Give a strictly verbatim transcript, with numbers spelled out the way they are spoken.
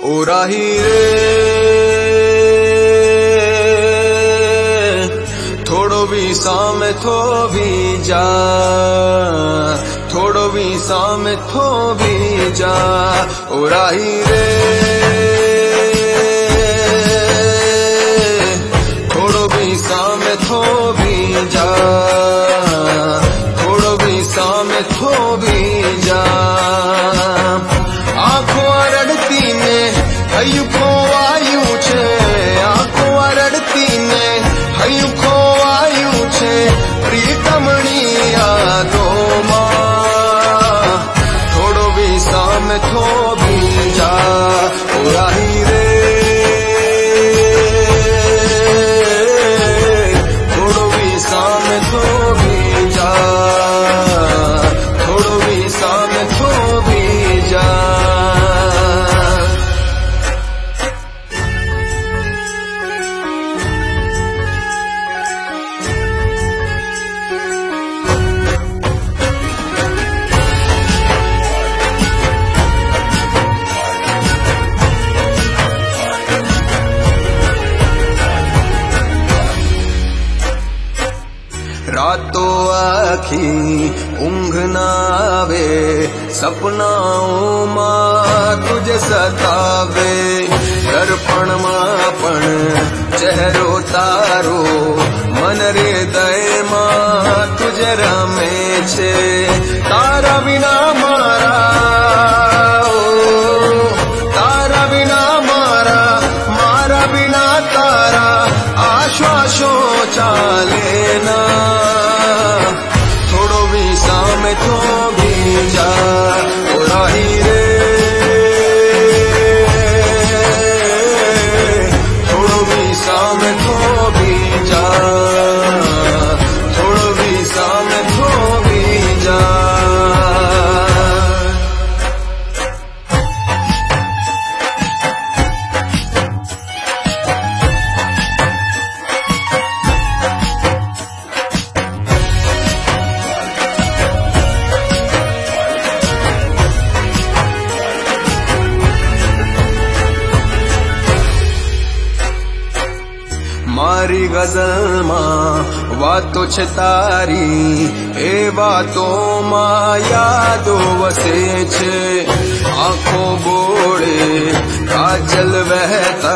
ओ राही रे थोड़ो भी सामे थो भी जा, थोड़ो भी सामे थो भी जा। ओ राही रे थोड़ो भी सामे थो भी जा, थोड़ो भी सामे थो भी जा। आंखों रड़ती ने हयु खोवायु छे, आंखों रड़ती ने हयु खोवायु छे प्रीतमनी यादों मां। थोड़ो भी सामे थो भी जा। ओ राही रे थोड़ो भी सामे थो भी जा, थोड़ो भी सामे थो भी जा। रातों आखी ऊंघ ना आवे, सपनाओं मां तुझे सतावे। दर्पण मां पण चेहरो तारो, मन हृदय मां तुझे रमे छे। तारा बिना मारा ओ, तारा बिना मारा, मारा बिना तारा आश्वासो चाले ना। थोड़ो भी सामे थो भी जा। ओ राही रे थोड़ो भी सामे थो भी जा, थोड़ो भी सामे थो भी जा। मारी गजल मां वातो छे तारी, ए वातो मां यादो वसे छे। आंखों बोड़े काजल वहता